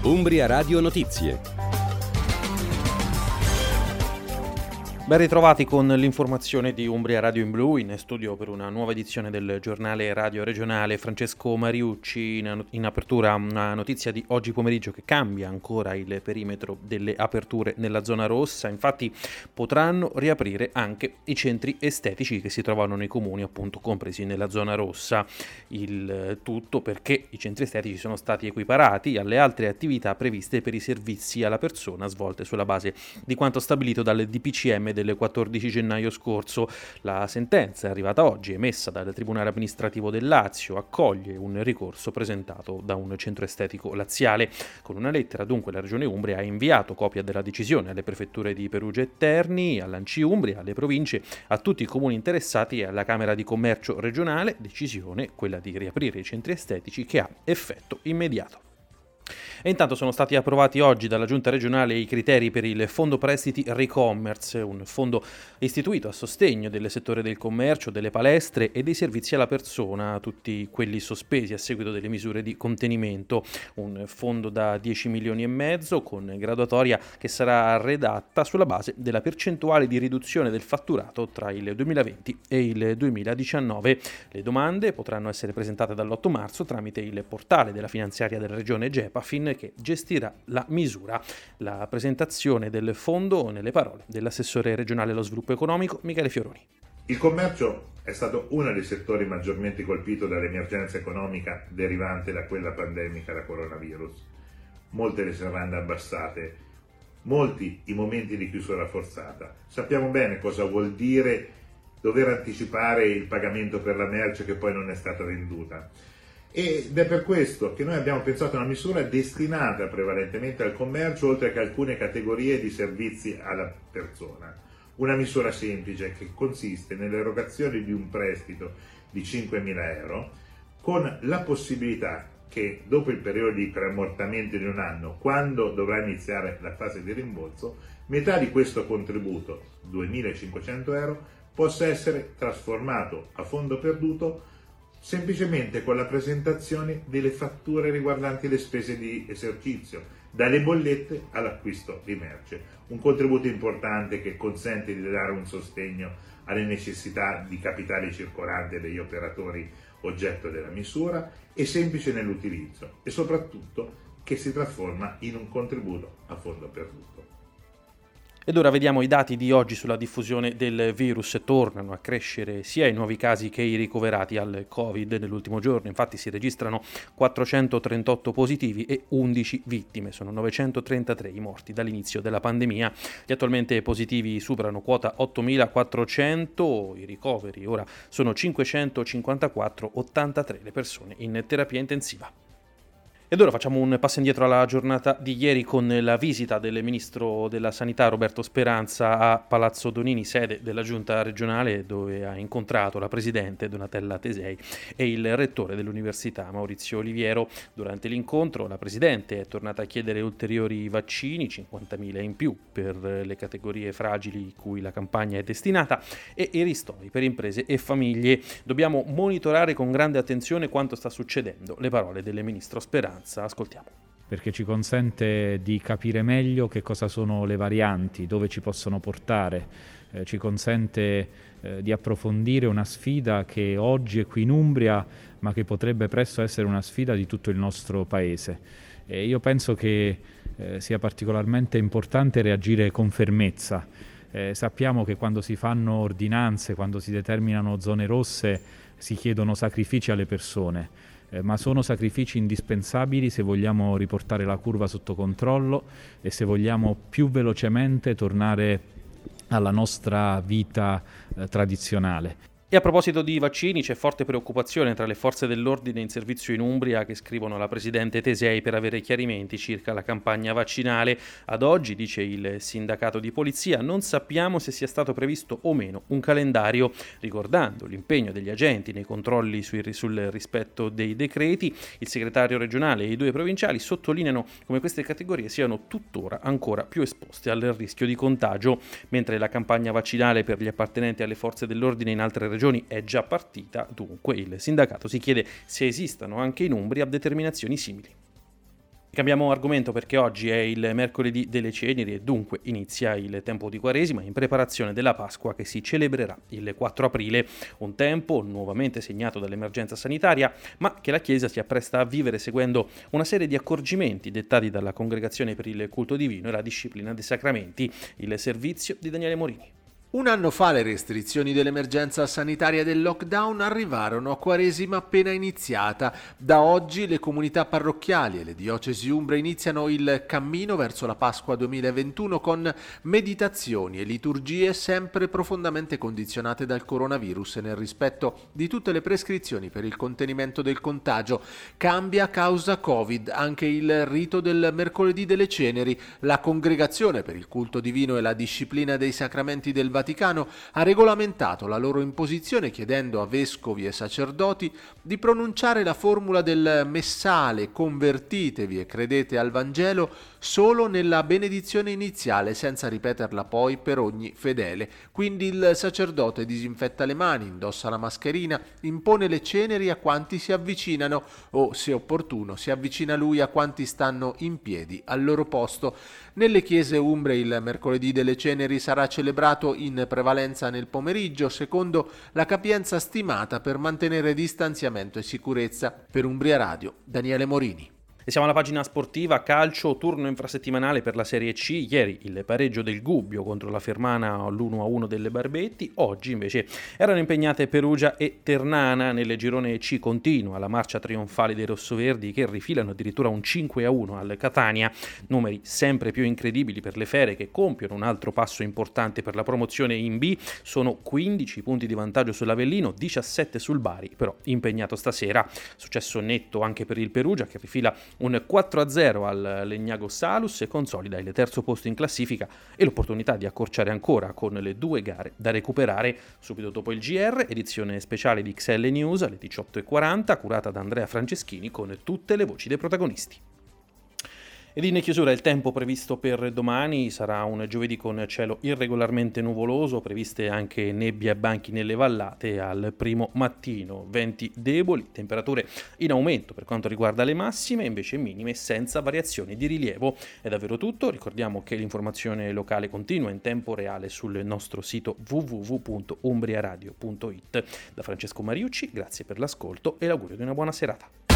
Umbria Radio Notizie. Ben ritrovati con l'informazione di Umbria Radio in Blu, in studio per una nuova edizione del giornale radio regionale Francesco Mariucci. In apertura una notizia di oggi pomeriggio che cambia ancora il perimetro delle aperture nella zona rossa. Infatti potranno riaprire anche i centri estetici che si trovano nei comuni appunto compresi nella zona rossa. Il tutto perché i centri estetici sono stati equiparati alle altre attività previste per i servizi alla persona svolte sulla base di quanto stabilito dal DPCM del 14 gennaio scorso. La sentenza è arrivata oggi, emessa dal Tribunale Amministrativo del Lazio, accoglie un ricorso presentato da un centro estetico laziale. Con una lettera dunque la Regione Umbria ha inviato copia della decisione alle prefetture di Perugia e Terni, all'ANCI Umbria, alle province, a tutti i comuni interessati e alla Camera di Commercio regionale, decisione quella di riaprire i centri estetici che ha effetto immediato. E intanto sono stati approvati oggi dalla Giunta regionale i criteri per il Fondo Prestiti Recommerce, un fondo istituito a sostegno del settore del commercio, delle palestre e dei servizi alla persona, tutti quelli sospesi a seguito delle misure di contenimento. Un fondo da 10 milioni e mezzo con graduatoria che sarà redatta sulla base della percentuale di riduzione del fatturato tra il 2020 e il 2019. Le domande potranno essere presentate dall'8 marzo tramite il portale della finanziaria della Regione Gepafin, che gestirà la misura. La presentazione del fondo nelle parole dell'assessore regionale allo sviluppo economico Michele Fioroni. Il commercio è stato uno dei settori maggiormente colpito dall'emergenza economica derivante da quella pandemica da coronavirus. Molte le serrande abbassate, molti i momenti di chiusura forzata. Sappiamo bene cosa vuol dire dover anticipare il pagamento per la merce che poi non è stata venduta. Ed è per questo che noi abbiamo pensato a una misura destinata prevalentemente al commercio, oltre che a alcune categorie di servizi alla persona. Una misura semplice che consiste nell'erogazione di un prestito di 5.000 euro con la possibilità che dopo il periodo di preammortamento di un anno, quando dovrà iniziare la fase di rimborso, metà di questo contributo, 2.500 euro, possa essere trasformato a fondo perduto semplicemente con la presentazione delle fatture riguardanti le spese di esercizio, dalle bollette all'acquisto di merce. Un contributo importante che consente di dare un sostegno alle necessità di capitale circolante degli operatori oggetto della misura, è semplice nell'utilizzo e soprattutto che si trasforma in un contributo a fondo perduto. Ed ora vediamo i dati di oggi sulla diffusione del virus. Tornano a crescere sia i nuovi casi che i ricoverati al Covid nell'ultimo giorno. Infatti si registrano 438 positivi e 11 vittime. Sono 933 i morti dall'inizio della pandemia. Gli attualmente positivi superano quota 8.400. I ricoveri ora sono 554, 83 le persone in terapia intensiva. Ed ora facciamo un passo indietro alla giornata di ieri con la visita del Ministro della Sanità Roberto Speranza a Palazzo Donini, sede della Giunta regionale, dove ha incontrato la Presidente Donatella Tesei e il Rettore dell'Università Maurizio Oliviero. Durante l'incontro la Presidente è tornata a chiedere ulteriori vaccini, 50.000 in più per le categorie fragili cui la campagna è destinata e i ristori per imprese e famiglie. Dobbiamo monitorare con grande attenzione quanto sta succedendo. Le parole del Ministro Speranza. Ascoltiamo. Perché ci consente di capire meglio che cosa sono le varianti, dove ci possono portare, ci consente di approfondire una sfida che oggi è qui in Umbria, ma che potrebbe presto essere una sfida di tutto il nostro Paese. Io penso che sia particolarmente importante reagire con fermezza. Sappiamo che quando si fanno ordinanze, quando si determinano zone rosse, si chiedono sacrifici alle persone. Ma sono sacrifici indispensabili se vogliamo riportare la curva sotto controllo e se vogliamo più velocemente tornare alla nostra vita tradizionale. E a proposito di vaccini, c'è forte preoccupazione tra le forze dell'ordine in servizio in Umbria che scrivono alla Presidente Tesei per avere chiarimenti circa la campagna vaccinale. Ad oggi, dice il sindacato di polizia, non sappiamo se sia stato previsto o meno un calendario. Ricordando l'impegno degli agenti nei controlli sul rispetto dei decreti, il segretario regionale e i due provinciali sottolineano come queste categorie siano tuttora ancora più esposte al rischio di contagio, mentre la campagna vaccinale per gli appartenenti alle forze dell'ordine in altre regioni è già partita. Dunque il sindacato si chiede se esistano anche in Umbria determinazioni simili. Cambiamo argomento perché oggi è il mercoledì delle ceneri e dunque inizia il tempo di Quaresima in preparazione della Pasqua che si celebrerà il 4 aprile, un tempo nuovamente segnato dall'emergenza sanitaria, ma che la Chiesa si appresta a vivere seguendo una serie di accorgimenti dettati dalla Congregazione per il Culto Divino e la Disciplina dei Sacramenti, il servizio di Daniele Morini. Un anno fa le restrizioni dell'emergenza sanitaria del lockdown arrivarono a Quaresima appena iniziata. Da oggi le comunità parrocchiali e le diocesi umbre iniziano il cammino verso la Pasqua 2021 con meditazioni e liturgie sempre profondamente condizionate dal coronavirus e nel rispetto di tutte le prescrizioni per il contenimento del contagio. Cambia a causa Covid anche il rito del mercoledì delle ceneri. La Congregazione per il Culto Divino e la Disciplina dei Sacramenti del Vaticano ha regolamentato la loro imposizione chiedendo a vescovi e sacerdoti di pronunciare la formula del messale convertitevi e credete al Vangelo solo nella benedizione iniziale senza ripeterla poi per ogni fedele. Quindi il sacerdote disinfetta le mani, indossa la mascherina, impone le ceneri a quanti si avvicinano o, se opportuno, si avvicina lui a quanti stanno in piedi al loro posto. Nelle chiese umbre il mercoledì delle ceneri sarà celebrato in prevalenza nel pomeriggio secondo la capienza stimata per mantenere distanziamento e sicurezza. Per Umbria Radio, Daniele Morini. E siamo alla pagina sportiva, calcio, turno infrasettimanale per la Serie C. Ieri il pareggio del Gubbio contro la Fermana all'1-1 delle Barbetti. Oggi invece erano impegnate Perugia e Ternana. Nel girone C continua la marcia trionfale dei rossoverdi che rifilano addirittura un 5-1 al Catania. Numeri sempre più incredibili per le Fere che compiono un altro passo importante per la promozione in B. Sono 15 punti di vantaggio sull'Avellino, 17 sul Bari, però impegnato stasera. Successo netto anche per il Perugia che rifila un 4-0 al Legnago Salus e consolida il terzo posto in classifica e l'opportunità di accorciare ancora con le 2 gare da recuperare subito dopo il GR, edizione speciale di XL News alle 18:40, curata da Andrea Franceschini con tutte le voci dei protagonisti. Ed in chiusura il tempo previsto per domani sarà un giovedì con cielo irregolarmente nuvoloso, previste anche nebbie e banchi nelle vallate al primo mattino, venti deboli, temperature in aumento per quanto riguarda le massime, invece minime senza variazioni di rilievo. È davvero tutto, ricordiamo che l'informazione locale continua in tempo reale sul nostro sito www.umbriaradio.it. Da Francesco Mariucci, grazie per l'ascolto e l'augurio di una buona serata.